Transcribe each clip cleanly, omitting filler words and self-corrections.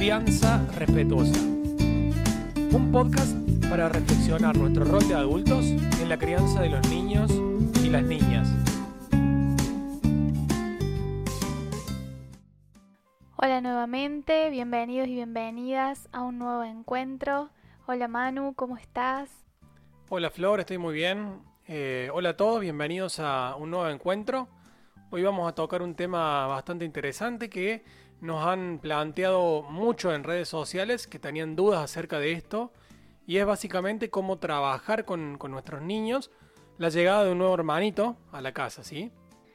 Crianza Respetuosa, un podcast para reflexionar nuestro rol de adultos en la crianza de los niños y las niñas. Hola nuevamente, bienvenidos y bienvenidas a un nuevo encuentro. Hola Manu, ¿cómo estás? Hola Flor, estoy muy bien. Hola a todos, bienvenidos a un nuevo encuentro. Hoy vamos a tocar un tema bastante interesante que nos han planteado mucho en redes sociales, que tenían dudas acerca de esto, y es básicamente cómo trabajar con nuestros niños la llegada de un nuevo hermanito a la casa, ¿sí?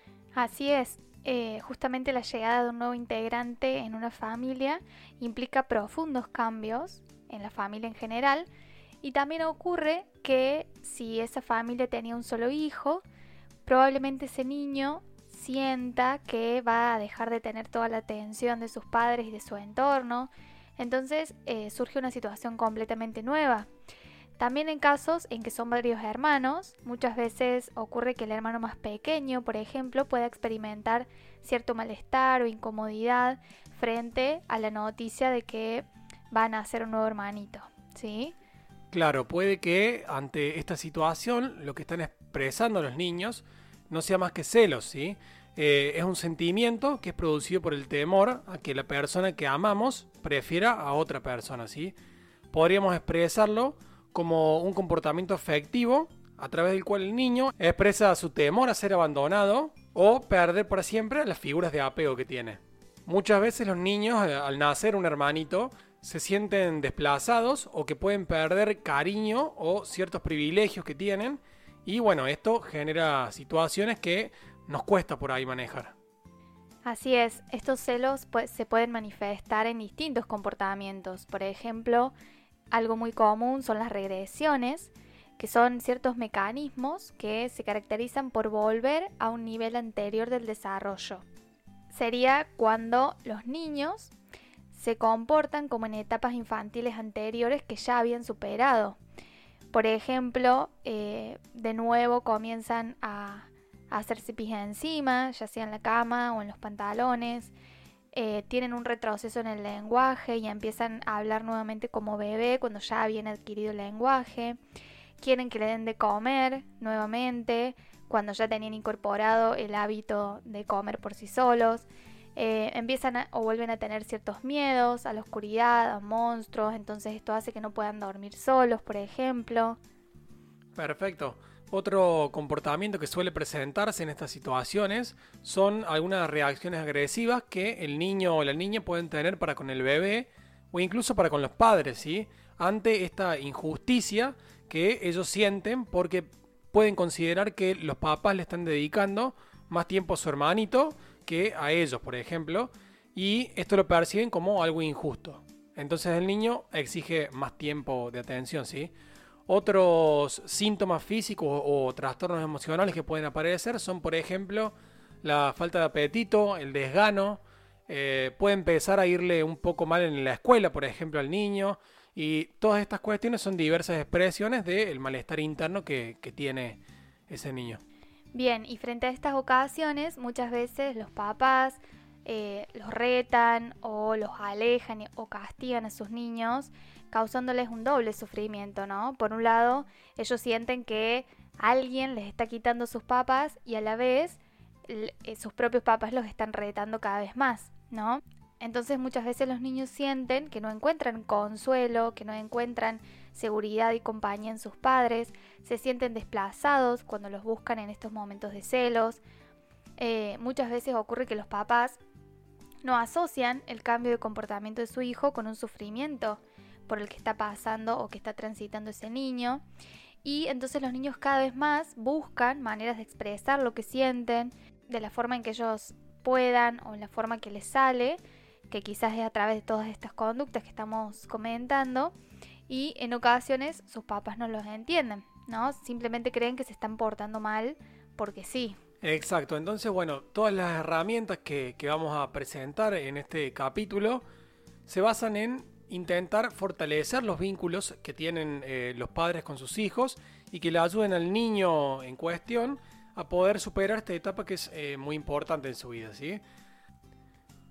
Así es, justamente la llegada de un nuevo integrante en una familia implica profundos cambios en la familia en general, y también ocurre que si esa familia tenía un solo hijo, probablemente ese niño sienta que va a dejar de tener toda la atención de sus padres y de su entorno. Entonces surge una situación completamente nueva. También en casos en que son varios hermanos, muchas veces ocurre que el hermano más pequeño, por ejemplo, pueda experimentar cierto malestar o incomodidad frente a la noticia de que van a nacer un nuevo hermanito, ¿sí? Claro, puede que ante esta situación lo que están expresando los niños no sea más que celos, ¿sí? Es un sentimiento que es producido por el temor a que la persona que amamos prefiera a otra persona, ¿sí? Podríamos expresarlo como un comportamiento afectivo a través del cual el niño expresa su temor a ser abandonado o perder para siempre las figuras de apego que tiene. Muchas veces los niños, al nacer un hermanito, se sienten desplazados o que pueden perder cariño o ciertos privilegios que tienen. Y bueno, esto genera situaciones que nos cuesta por ahí manejar. Así es, estos celos se pueden manifestar en distintos comportamientos. Por ejemplo, algo muy común son las regresiones, que son ciertos mecanismos que se caracterizan por volver a un nivel anterior del desarrollo. Sería cuando los niños se comportan como en etapas infantiles anteriores que ya habían superado. Por ejemplo, de nuevo comienzan a hacerse pis encima, ya sea en la cama o en los pantalones. Tienen un retroceso en el lenguaje y empiezan a hablar nuevamente como bebé cuando ya habían adquirido el lenguaje. Quieren que le den de comer nuevamente cuando ya tenían incorporado el hábito de comer por sí solos. Empiezan o vuelven a tener ciertos miedos a la oscuridad, a monstruos, entonces esto hace que no puedan dormir solos, por ejemplo. Perfecto. Otro comportamiento que suele presentarse en estas situaciones son algunas reacciones agresivas que el niño o la niña pueden tener para con el bebé o incluso para con los padres, ¿sí? Ante esta injusticia que ellos sienten porque pueden considerar que los papás le están dedicando más tiempo a su hermanito que a ellos, por ejemplo, y esto lo perciben como algo injusto. Entonces el niño exige más tiempo de atención, ¿sí? Otros síntomas físicos o trastornos emocionales que pueden aparecer son, por ejemplo, la falta de apetito, el desgano. Puede empezar a irle un poco mal en la escuela, por ejemplo, al niño. Y todas estas cuestiones son diversas expresiones del malestar interno que tiene ese niño. Bien, y frente a estas ocasiones, muchas veces los papás los retan o los alejan o castigan a sus niños, causándoles un doble sufrimiento, ¿no? Por un lado, ellos sienten que alguien les está quitando sus papas y a la vez sus propios papás los están retando cada vez más, ¿no? Entonces muchas veces los niños sienten que no encuentran consuelo, que no encuentran seguridad y compañía en sus padres, se sienten desplazados cuando los buscan en estos momentos de celos. Muchas veces ocurre que los papás no asocian el cambio de comportamiento de su hijo con un sufrimiento por el que está pasando o que está transitando ese niño. Y entonces los niños cada vez más buscan maneras de expresar lo que sienten de la forma en que ellos puedan o en la forma que les sale, que quizás es a través de todas estas conductas que estamos comentando, y en ocasiones sus papás no los entienden, ¿no? Simplemente creen que se están portando mal porque sí. Exacto, entonces bueno, todas las herramientas que vamos a presentar en este capítulo se basan en intentar fortalecer los vínculos que tienen los padres con sus hijos y que le ayuden al niño en cuestión a poder superar esta etapa que es muy importante en su vida, ¿sí?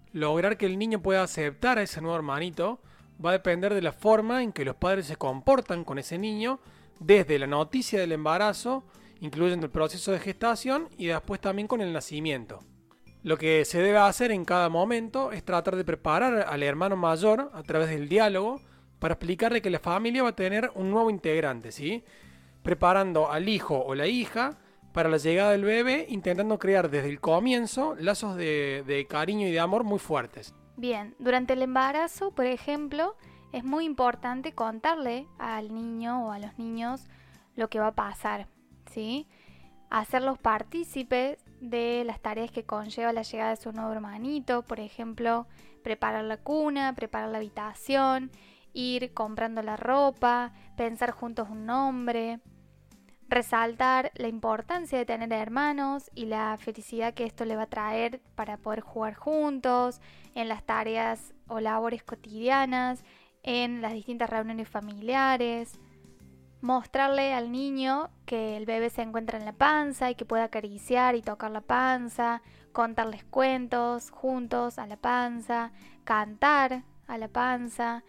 lograr que el niño pueda aceptar a ese nuevo hermanito va a depender de la forma en que los padres se comportan con ese niño desde la noticia del embarazo, incluyendo el proceso de gestación y después también con el nacimiento. Lo que se debe hacer en cada momento es tratar de preparar al hermano mayor a través del diálogo para explicarle que la familia va a tener un nuevo integrante, ¿sí? Preparando al hijo o la hija para la llegada del bebé, intentando crear desde el comienzo lazos de cariño y de amor muy fuertes. Bien, durante el embarazo, por ejemplo, es muy importante contarle al niño o a los niños lo que va a pasar, ¿sí? Hacerlos partícipes de las tareas que conlleva la llegada de su nuevo hermanito, por ejemplo, preparar la cuna, preparar la habitación, ir comprando la ropa, pensar juntos un nombre, resaltar la importancia de tener hermanos y la felicidad que esto le va a traer para poder jugar juntos en las tareas o labores cotidianas, en las distintas reuniones familiares. Mostrarle al niño que el bebé se encuentra en la panza y que puede acariciar y tocar la panza, contarles cuentos juntos a la panza, cantar a la panza,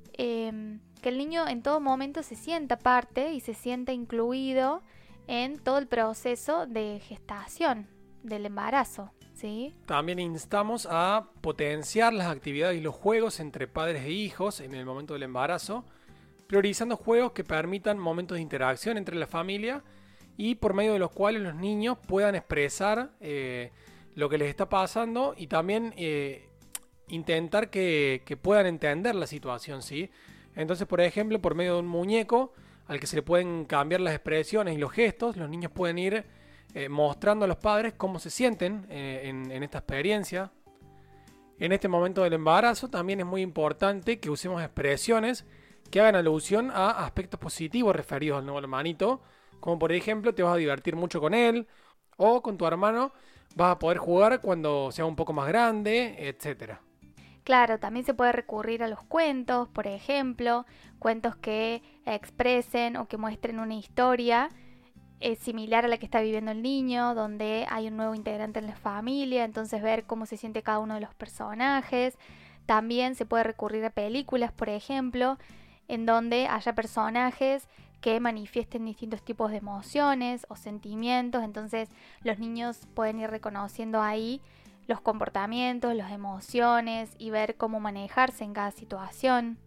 que el niño en todo momento se sienta parte y se sienta incluido en todo el proceso de gestación del embarazo, ¿sí? También instamos a potenciar las actividades y los juegos entre padres e hijos en el momento del embarazo, priorizando juegos que permitan momentos de interacción entre la familia y por medio de los cuales los niños puedan expresar lo que les está pasando y también intentar que puedan entender la situación, ¿sí? Entonces, por ejemplo, por medio de un muñeco al que se le pueden cambiar las expresiones y los gestos, los niños pueden ir mostrando a los padres cómo se sienten en esta experiencia. En este momento del embarazo también es muy importante que usemos expresiones que hagan alusión a aspectos positivos referidos al nuevo hermanito, como por ejemplo te vas a divertir mucho con él, o con tu hermano vas a poder jugar cuando sea un poco más grande, etcétera. Claro, también se puede recurrir a los cuentos, por ejemplo, cuentos que expresen o que muestren una historia similar a la que está viviendo el niño, donde hay un nuevo integrante en la familia, entonces ver cómo se siente cada uno de los personajes. También se puede recurrir a películas, por ejemplo, en donde haya personajes que manifiesten distintos tipos de emociones o sentimientos, entonces los niños pueden ir reconociendo ahí los comportamientos, las emociones y ver cómo manejarse en cada situación.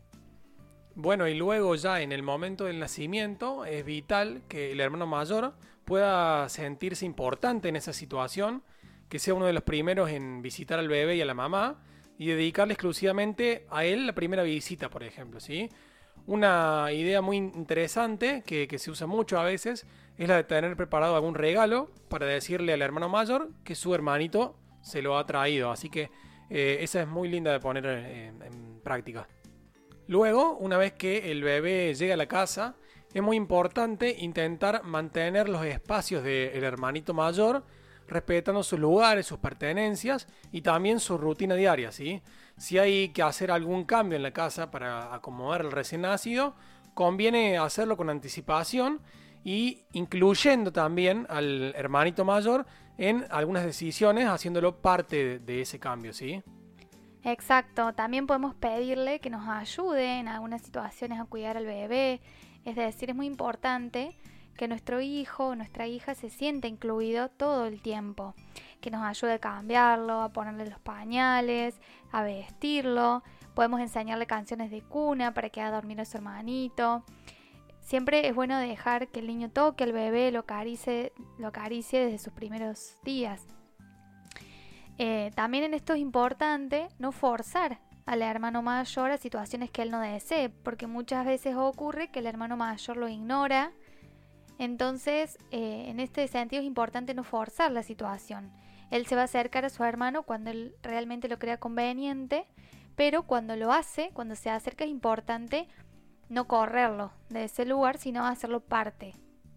Bueno, y luego ya en el momento del nacimiento es vital que el hermano mayor pueda sentirse importante en esa situación, que sea uno de los primeros en visitar al bebé y a la mamá y dedicarle exclusivamente a él la primera visita, por ejemplo, ¿sí? Una idea muy interesante que se usa mucho a veces es la de tener preparado algún regalo para decirle al hermano mayor que su hermanito se lo ha traído, así que esa es muy linda de poner en práctica. Luego, una vez que el bebé llega a la casa, es muy importante intentar mantener los espacios del hermanito mayor, respetando sus lugares, sus pertenencias y también su rutina diaria, ¿sí? Si hay que hacer algún cambio en la casa para acomodar al recién nacido, conviene hacerlo con anticipación y incluyendo también al hermanito mayor en algunas decisiones, haciéndolo parte de ese cambio, ¿sí? Exacto, también podemos pedirle que nos ayude en algunas situaciones a cuidar al bebé, es decir, es muy importante que nuestro hijo o nuestra hija se sienta incluido todo el tiempo, que nos ayude a cambiarlo, a ponerle los pañales, a vestirlo, podemos enseñarle canciones de cuna para que haga dormir a su hermanito. Siempre es bueno dejar que el niño toque al bebé, lo acaricie desde sus primeros días. También en esto es importante no forzar al hermano mayor a situaciones que él no desee, porque muchas veces ocurre que el hermano mayor lo ignora. Entonces, en este sentido es importante no forzar la situación. Él se va a acercar a su hermano cuando él realmente lo crea conveniente, pero cuando lo hace, cuando se acerca, es importante no correrlo de ese lugar, sino hacerlo parte.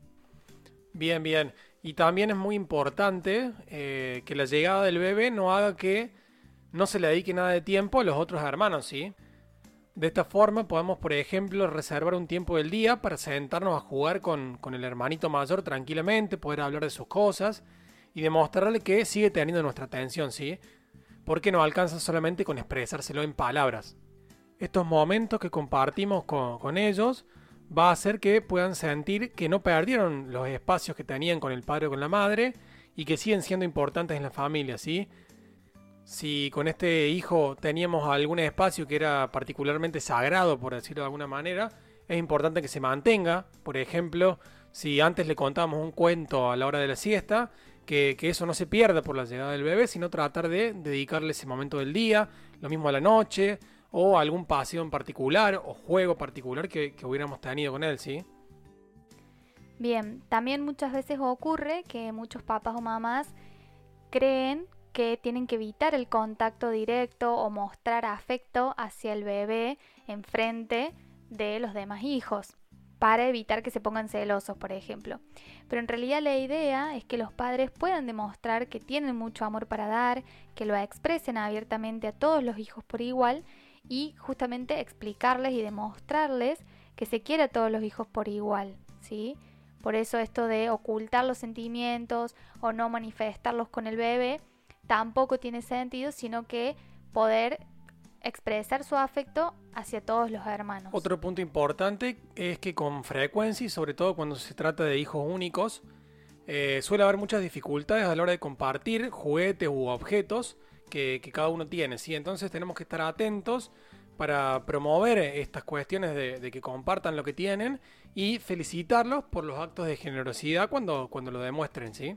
Bien, bien. Y también es muy importante que la llegada del bebé no haga que no se le dedique nada de tiempo a los otros hermanos, ¿sí? De esta forma podemos, por ejemplo, reservar un tiempo del día para sentarnos a jugar con el hermanito mayor tranquilamente, poder hablar de sus cosas y demostrarle que sigue teniendo nuestra atención, ¿sí? porque no alcanza solamente con expresárselo en palabras. Estos momentos que compartimos con ellos va a hacer que puedan sentir que no perdieron los espacios que tenían con el padre o con la madre y que siguen siendo importantes en la familia, ¿sí? Si con este hijo teníamos algún espacio que era particularmente sagrado, por decirlo de alguna manera, es importante que se mantenga. Por ejemplo, si antes le contábamos un cuento a la hora de la siesta, que eso no se pierda por la llegada del bebé, sino tratar de dedicarle ese momento del día, lo mismo a la noche, o algún paseo en particular o juego particular que hubiéramos tenido con él, ¿sí? Bien, también muchas veces ocurre que muchos papás o mamás creen que tienen que evitar el contacto directo o mostrar afecto hacia el bebé enfrente de los demás hijos, para evitar que se pongan celosos, por ejemplo. Pero en realidad la idea es que los padres puedan demostrar que tienen mucho amor para dar, que lo expresen abiertamente a todos los hijos por igual y justamente explicarles y demostrarles que se quiere a todos los hijos por igual, ¿sí? Por eso esto de ocultar los sentimientos o no manifestarlos con el bebé tampoco tiene sentido, sino que poder expresar su afecto hacia todos los hermanos. Otro punto importante es que con frecuencia, y sobre todo cuando se trata de hijos únicos, suele haber muchas dificultades a la hora de compartir juguetes u objetos que cada uno tiene, ¿sí? Entonces tenemos que estar atentos para promover estas cuestiones de que compartan lo que tienen y felicitarlos por los actos de generosidad cuando lo demuestren, ¿sí?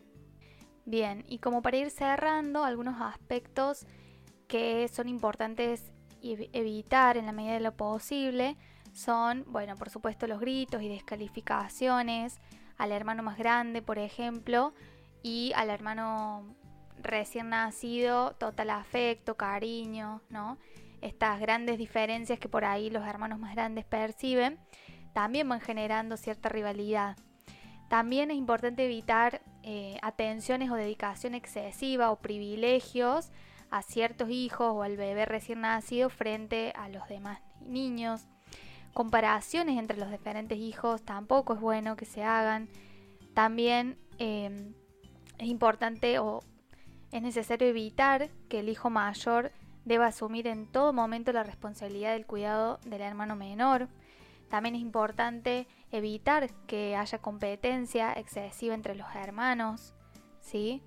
Bien, y como para ir cerrando, algunos aspectos que son importantes evitar en la medida de lo posible son, bueno, por supuesto los gritos y descalificaciones al hermano más grande, por ejemplo, y al hermano recién nacido, total afecto, cariño, ¿no? Estas grandes diferencias que por ahí los hermanos más grandes perciben también van generando cierta rivalidad. También es importante evitar atenciones o dedicación excesiva o privilegios a ciertos hijos o al bebé recién nacido frente a los demás niños. Comparaciones entre los diferentes hijos tampoco es bueno que se hagan. También es importante o es necesario evitar que el hijo mayor deba asumir en todo momento la responsabilidad del cuidado del hermano menor. También es importante evitar que haya competencia excesiva entre los hermanos, ¿sí?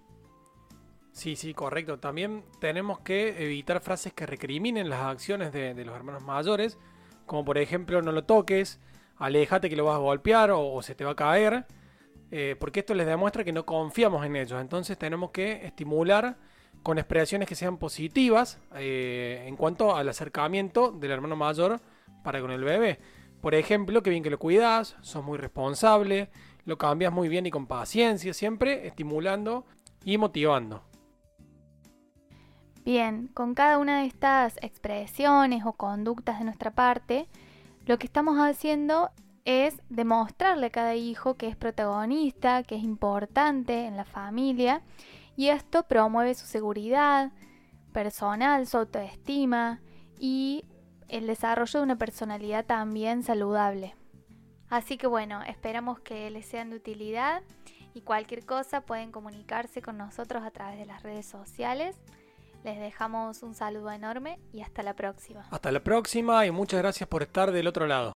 Sí, correcto. También tenemos que evitar frases que recriminen las acciones de los hermanos mayores, como por ejemplo, no lo toques, aléjate que lo vas a golpear o se te va a caer, porque esto les demuestra que no confiamos en ellos. Entonces tenemos que estimular con expresiones que sean positivas en cuanto al acercamiento del hermano mayor para con el bebé. Por ejemplo, qué bien que lo cuidas, sos muy responsable, lo cambias muy bien y con paciencia, siempre estimulando y motivando. Bien, con cada una de estas expresiones o conductas de nuestra parte, lo que estamos haciendo es demostrarle a cada hijo que es protagonista, que es importante en la familia, y esto promueve su seguridad personal, su autoestima y el desarrollo de una personalidad también saludable. Así que bueno, esperamos que les sean de utilidad y cualquier cosa pueden comunicarse con nosotros a través de las redes sociales. Les dejamos un saludo enorme y hasta la próxima. Hasta la próxima y muchas gracias por estar del otro lado.